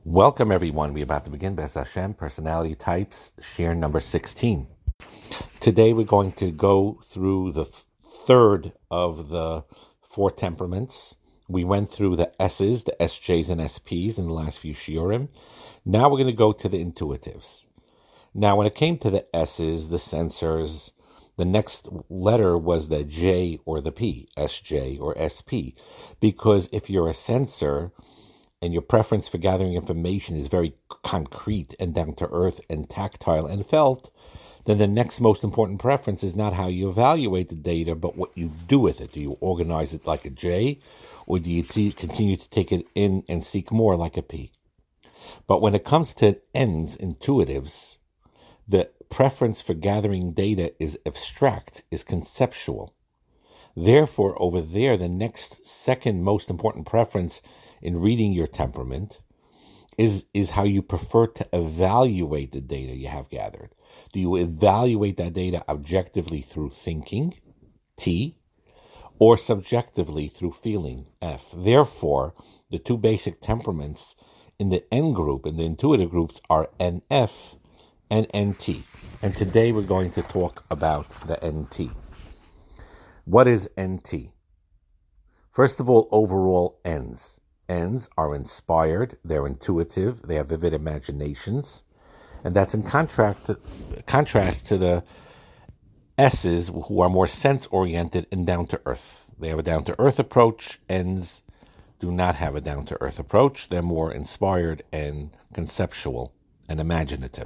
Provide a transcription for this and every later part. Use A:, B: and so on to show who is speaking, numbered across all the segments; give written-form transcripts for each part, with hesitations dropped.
A: Welcome, everyone. We're about to begin B'ez Hashem, Personality Types, share number 16. Today, we're going to go through the third of the four temperaments. We went through the S's, the SJs and SPs in the last few shiurim. Now we're going to go to the intuitives. Now, when it came to the S's, the sensors, the next letter was the J or the P, SJ or SP, because if you're a sensor, and your preference for gathering information is very concrete and down to earth and tactile and felt, then the next most important preference is not how you evaluate the data, but what you do with it. Do you organize it like a J, or do you continue to take it in and seek more like a P? But when it comes to N's, intuitives, the preference for gathering data is abstract, is conceptual. Therefore, over there, the next second most important preference in reading your temperament is how you prefer to evaluate the data you have gathered. Do you evaluate that data objectively through thinking, T, or subjectively through feeling, F? Therefore, the two basic temperaments in the N group, in the intuitive groups, are NF and NT. And today we're going to talk about the NT. What is NT? First of all, overall N's. N's are inspired, they're intuitive, they have vivid imaginations, and that's in contrast to the S's, who are more sense-oriented and down-to-earth. They have a down-to-earth approach. N's do not have a down-to-earth approach. They're more inspired and conceptual and imaginative.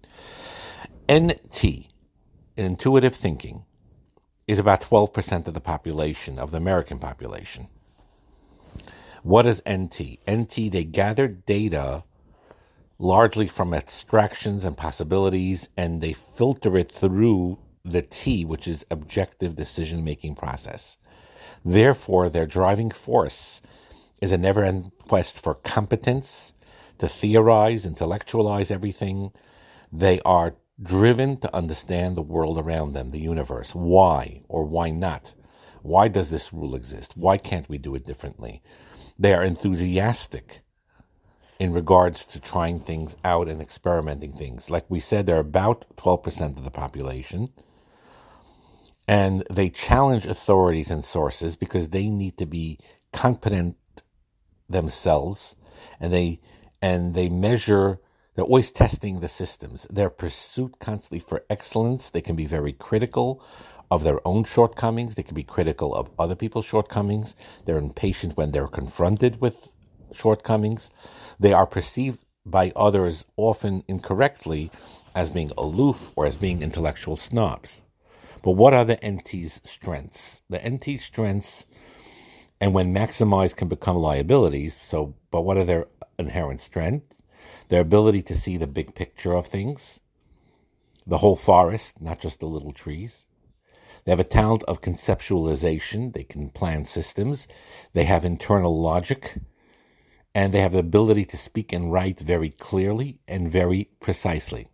A: NT, intuitive thinking, is about 12% of the population, of the American population. What is NT? NT, they gather data largely from abstractions and possibilities, and they filter it through the T, which is objective decision-making process. Therefore, their driving force is a never-ending quest for competence, to theorize, intellectualize everything. They are driven to understand the world around them, the universe. Why or why not? Why does this rule exist? Why can't we do it differently? They are enthusiastic in regards to trying things out and experimenting things. Like we said, they're about 12% of the population. And they challenge authorities and sources because they need to be competent themselves. And they measure, they're always testing the systems. Their pursuit constantly for excellence. They can be very critical of their own shortcomings. They can be critical of other people's shortcomings. They're impatient when they're confronted with shortcomings. They are perceived by others, often incorrectly, as being aloof or as being intellectual snobs. But what are the NT's strengths? The NT strengths, and when maximized, can become liabilities. But what are their inherent strengths? Their ability to see the big picture of things, the whole forest, not just the little trees. They have a talent of conceptualization. They can plan systems. They have internal logic. And they have the ability to speak and write very clearly and very precisely.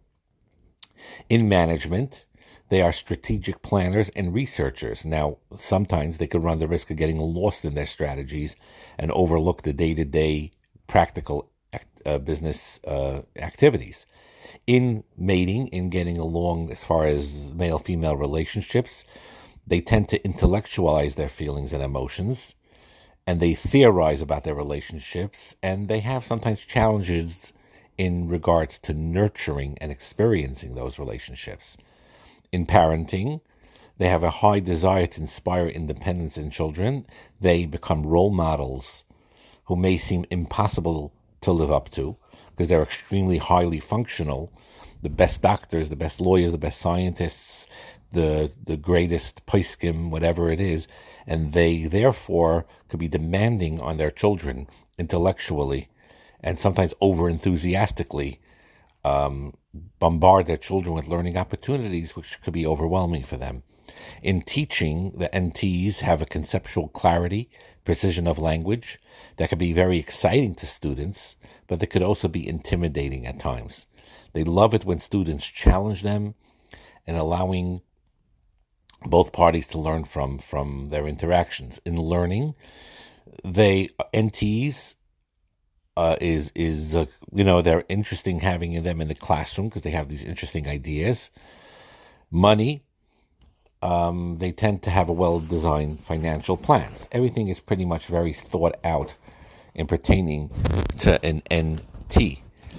A: In management, they are strategic planners and researchers. Now, sometimes they could run the risk of getting lost in their strategies and overlook the day-to-day practical business activities. In mating, in getting along as far as male-female relationships, they tend to intellectualize their feelings and emotions, and they theorize about their relationships, and they have sometimes challenges in regards to nurturing and experiencing those relationships. In parenting, they have a high desire to inspire independence in children. They become role models who may seem impossible to live up to, because they're extremely highly functional, the best doctors, the best lawyers, the best scientists, the greatest poskim, whatever it is, and they therefore could be demanding on their children intellectually and sometimes over-enthusiastically bombard their children with learning opportunities, which could be overwhelming for them. In teaching, the NTs have a conceptual clarity, precision of language that could be very exciting to students, but they could also be intimidating at times. They love it when students challenge them and allowing both parties to learn from their interactions. In learning, NTs is they're interesting having them in the classroom because they have these interesting ideas. Money, they tend to have a well-designed financial plans. Everything is pretty much very thought out in pertaining to an NT.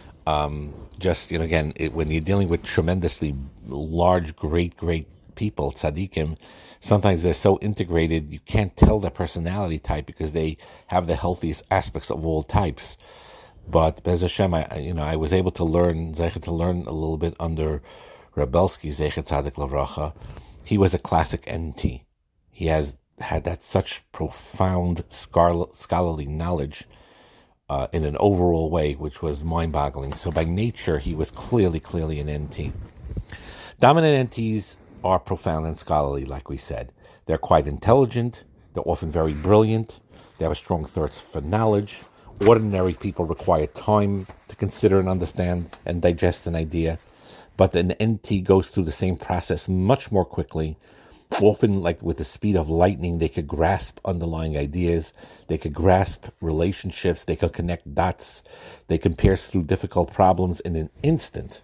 A: When you're dealing with tremendously large, great people, tzaddikim, sometimes they're so integrated you can't tell their personality type because they have the healthiest aspects of all types. But Bez Hashem, I was able to learn a little bit under Rebelsky, Zecher Tzadik Lavracha. He was a classic NT. He had that such profound scholarly knowledge in an overall way, which was mind-boggling. So by nature, he was clearly an NT. Dominant NTs are profound and scholarly, like we said. They're quite intelligent. They're often very brilliant. They have a strong thirst for knowledge. Ordinary people require time to consider and understand and digest an idea. But an NT goes through the same process much more quickly. Often, like with the speed of lightning, they could grasp underlying ideas. They could grasp relationships. They could connect dots. They can pierce through difficult problems in an instant.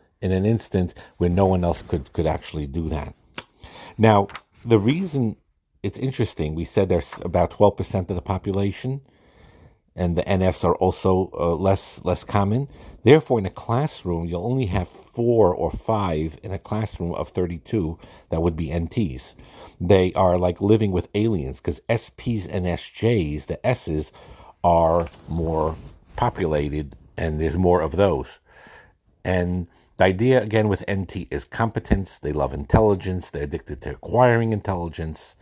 A: Where no one else could actually do that. Now, the reason it's interesting, we said there's about 12% of the population, and the NFs are also less common. Therefore, in a classroom, you'll only have 4 or 5 in a classroom of 32 that would be NTs. They are like living with aliens because SPs and SJs, the S's, are more populated, and there's more of those. And the idea, again, with NT is competence. They love intelligence. They're addicted to acquiring intelligence.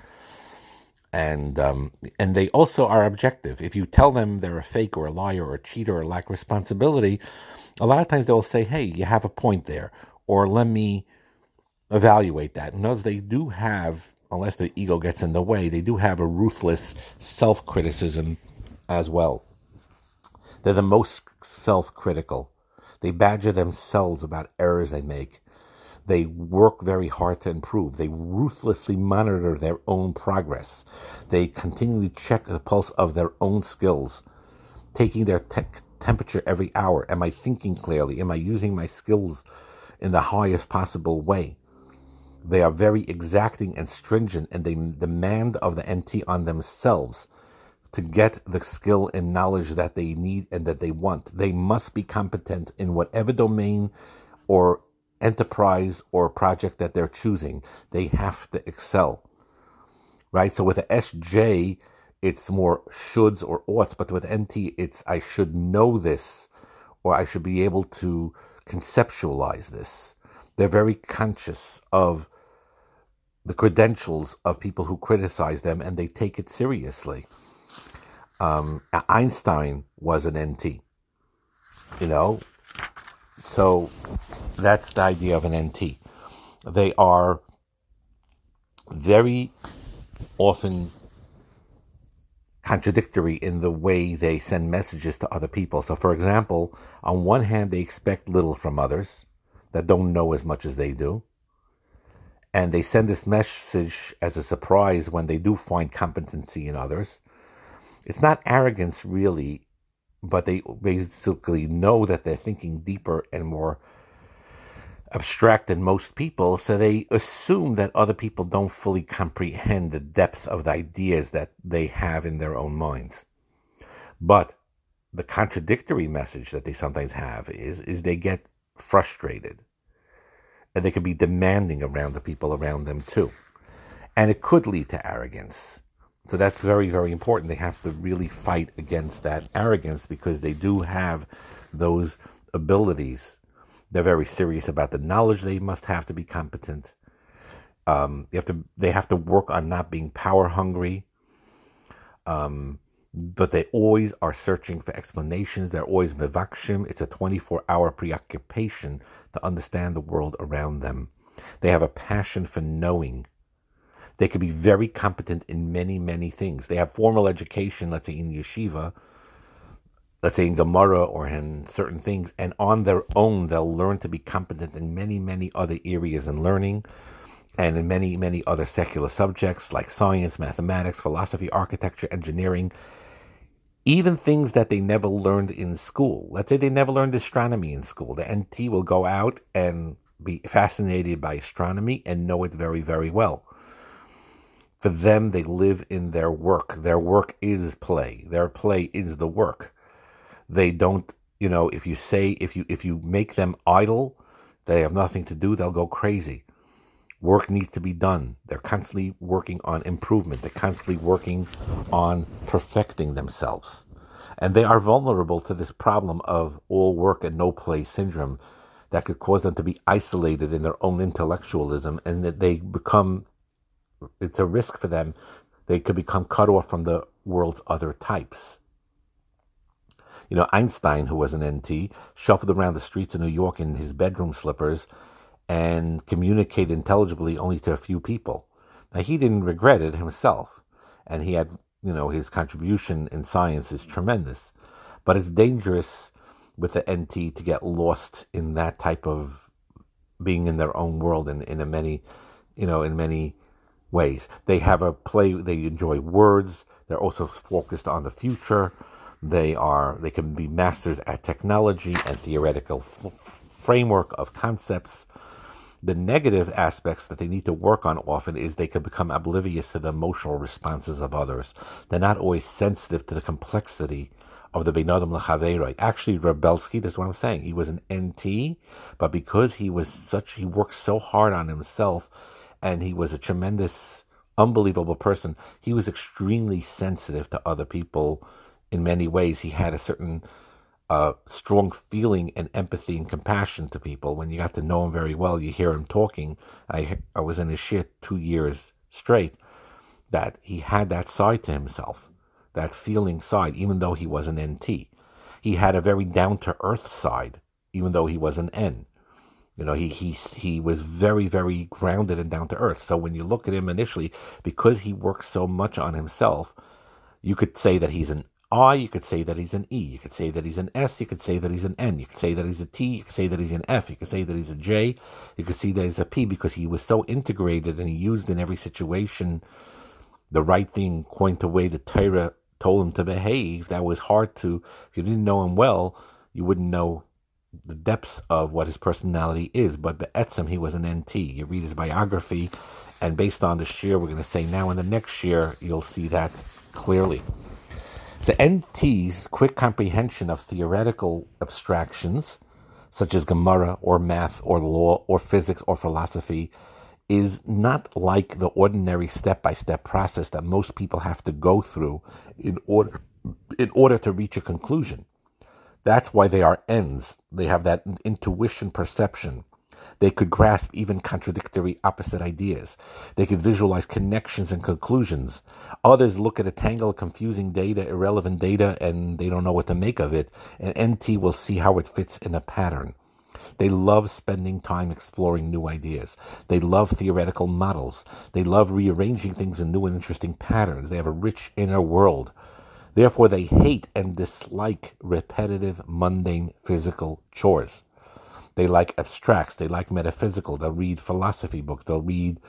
A: And they also are objective. If you tell them they're a fake or a liar or a cheater or lack responsibility, a lot of times they'll say, hey, you have a point there, or let me evaluate that. And those they do have, unless the ego gets in the way, they do have a ruthless self-criticism as well. They're the most self-critical. They badger themselves about errors they make. They work very hard to improve. They ruthlessly monitor their own progress. They continually check the pulse of their own skills, taking their temperature every hour. Am I thinking clearly? Am I using my skills in the highest possible way? They are very exacting and stringent, and they demand of the NT on themselves to get the skill and knowledge that they need and that they want. They must be competent in whatever domain or enterprise or project that they're choosing. They have to excel, right? So with a SJ, it's more shoulds or oughts, but with NT, it's I should know this, or I should be able to conceptualize this. They're very conscious of the credentials of people who criticize them, and they take it seriously. Einstein was an NT, so that's the idea of an NT. They are very often contradictory in the way they send messages to other people. So, for example, on one hand, they expect little from others that don't know as much as they do. And they send this message as a surprise when they do find competency in others. It's not arrogance, really, but they basically know that they're thinking deeper and more abstract than most people, so they assume that other people don't fully comprehend the depth of the ideas that they have in their own minds. But the contradictory message that they sometimes have is they get frustrated, and they can be demanding around the people around them too. And it could lead to arrogance. So that's very, very important. They have to really fight against that arrogance because they do have those abilities. They're very serious about the knowledge they must have to be competent. They have to work on not being power hungry. But they always are searching for explanations. They're always mevakshim. It's a 24-hour preoccupation to understand the world around them. They have a passion for knowing. They can be very competent in many, many things. They have formal education, let's say in yeshiva, let's say in Gemara or in certain things, and on their own, they'll learn to be competent in many, many other areas in learning and in many, many other secular subjects like science, mathematics, philosophy, architecture, engineering. Even things that they never learned in school. Let's say they never learned astronomy in school. The NT will go out and be fascinated by astronomy and know it very, very well. For them, they live in their work. Their work is play. Their play is the work. They don't, if you make them idle, they have nothing to do, they'll go crazy. Work needs to be done. They're constantly working on improvement. They're constantly working on perfecting themselves. And they are vulnerable to this problem of all work and no play syndrome that could cause them to be isolated in their own intellectualism, and that it's a risk for them. They could become cut off from the world's other types. Einstein, who was an NT, shuffled around the streets of New York in his bedroom slippers and communicated intelligibly only to a few people. Now, he didn't regret it himself, and he had, his contribution in science is tremendous. But it's dangerous with the NT to get lost in that type of being in their own world in many ways. They have a play, they enjoy words, they're also focused on the future. They can be masters at technology and theoretical framework of concepts. The negative aspects that they need to work on often is they can become oblivious to the emotional responses of others. They're not always sensitive to the complexity of the Bein Adam L'Chaveroi. Actually, Rebelsky, that's what I'm saying. He was an NT, but because he worked so hard on himself, and he was a tremendous, unbelievable person, he was extremely sensitive to other people. In many ways, he had a certain strong feeling and empathy and compassion to people. When you got to know him very well, you hear him talking. I was in his shit 2 years straight, that he had that side to himself, that feeling side, even though he was an NT. He had a very down-to-earth side, even though he was an N. He was very, very grounded and down-to-earth. So when you look at him initially, because he worked so much on himself, you could say that he's an I, you could say that he's an E, you could say that he's an S, you could say that he's an N, you could say that he's a T, you could say that he's an F, you could say that he's a J, you could see that he's a P, because he was so integrated and he used in every situation the right thing, according to the way the Torah told him to behave. That was hard to, if you didn't know him well, you wouldn't know the depths of what his personality is. But be'etzem, he was an NT. You read his biography, and based on the shir we're going to say now, in the next shir, you'll see that clearly. So NT's quick comprehension of theoretical abstractions, such as Gemara or math or law or physics or philosophy, is not like the ordinary step-by-step process that most people have to go through in order to reach a conclusion. That's why they are N's. They have that intuition perception. They could grasp even contradictory opposite ideas. They could visualize connections and conclusions. Others look at a tangle of confusing data, irrelevant data, and they don't know what to make of it. And NT will see how it fits in a pattern. They love spending time exploring new ideas. They love theoretical models. They love rearranging things in new and interesting patterns. They have a rich inner world. Therefore, they hate and dislike repetitive, mundane, physical chores. They like abstracts. They like metaphysical. They'll read philosophy books. They'll read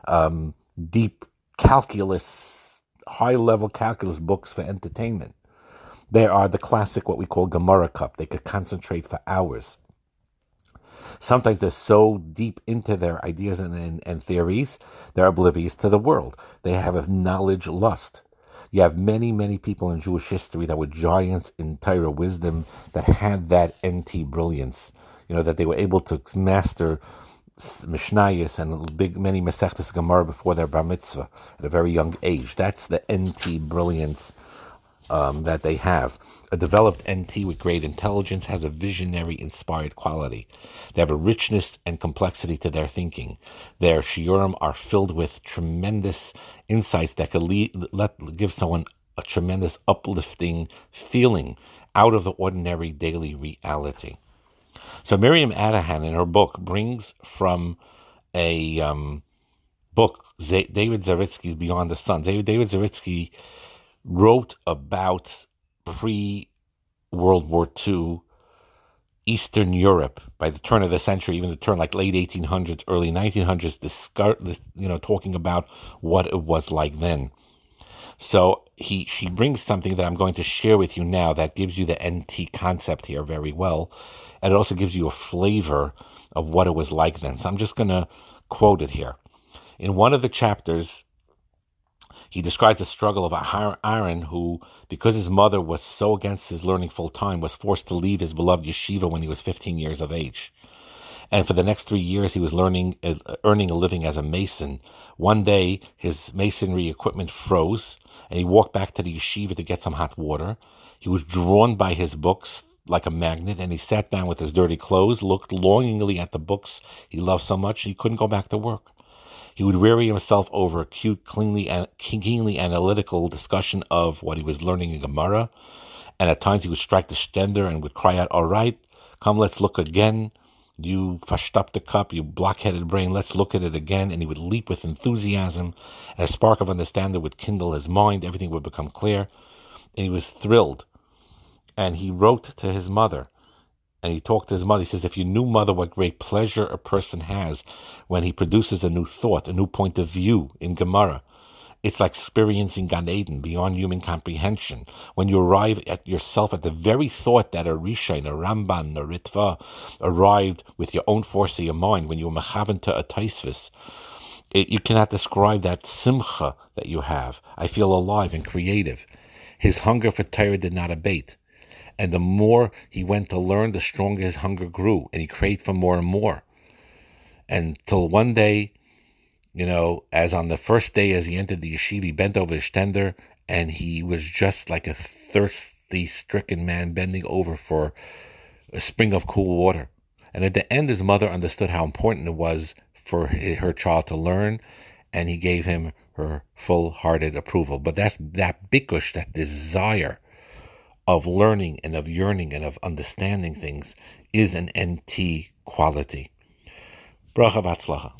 A: deep calculus, high-level calculus books for entertainment. They are the classic, what we call Gemara cup. They could concentrate for hours. Sometimes they're so deep into their ideas and theories, they're oblivious to the world. They have a knowledge lust. You have many, many people in Jewish history that were giants in Torah wisdom that had that NT brilliance. That they were able to master Mishnayos and many Masechtas Gemara before their bar mitzvah at a very young age. That's the NT brilliance that they have. A developed NT with great intelligence has a visionary, inspired quality. They have a richness and complexity to their thinking. Their shiurim are filled with tremendous insights that could give someone a tremendous uplifting feeling out of the ordinary daily reality. So Miriam Adahan, in her book, brings from a book, David Zaritsky's Beyond the Sun. David Zaritsky wrote about pre-World War II Eastern Europe by the turn of the century, even the turn like late 1800s, early 1900s, talking about what it was like then. So she brings something that I'm going to share with you now that gives you the NT concept here very well, and it also gives you a flavor of what it was like then. So I'm just going to quote it here. In one of the chapters, he describes the struggle of Aaron, who, because his mother was so against his learning full time, was forced to leave his beloved yeshiva when he was 15 years of age. And for the next 3 years, he was earning a living as a mason. One day, his masonry equipment froze, and he walked back to the yeshiva to get some hot water. He was drawn by his books like a magnet, and he sat down with his dirty clothes, looked longingly at the books he loved so much, he couldn't go back to work. He would weary himself over acute, keenly analytical discussion of what he was learning in Gemara, and at times he would strike the stender and would cry out, "All right, come, let's look again. You fushed up the cup, you blockheaded brain, let's look at it again." And he would leap with enthusiasm, and a spark of understanding would kindle his mind. Everything would become clear, and he was thrilled. And he wrote to his mother, and he talked to his mother. He says, "If you knew, mother, what great pleasure a person has when he produces a new thought, a new point of view in Gemara. It's like experiencing Gan Eden beyond human comprehension. When you arrive at yourself at the very thought that a Rishon, a Ramban, a Ritva arrived with your own force of your mind, when you were mechaven to a Taisvis, you cannot describe that simcha that you have. I feel alive and creative." His hunger for Torah did not abate. And the more he went to learn, the stronger his hunger grew, and he craved for more and more. Until one day, as on the first day as he entered the yeshiva, he bent over his tender, and he was just like a thirsty, stricken man bending over for a spring of cool water. And at the end, his mother understood how important it was for her child to learn, and he gave him her full-hearted approval. But that's that bikush, that desire of learning and of yearning and of understanding things, is an NT quality. Bracha v'atzlacha.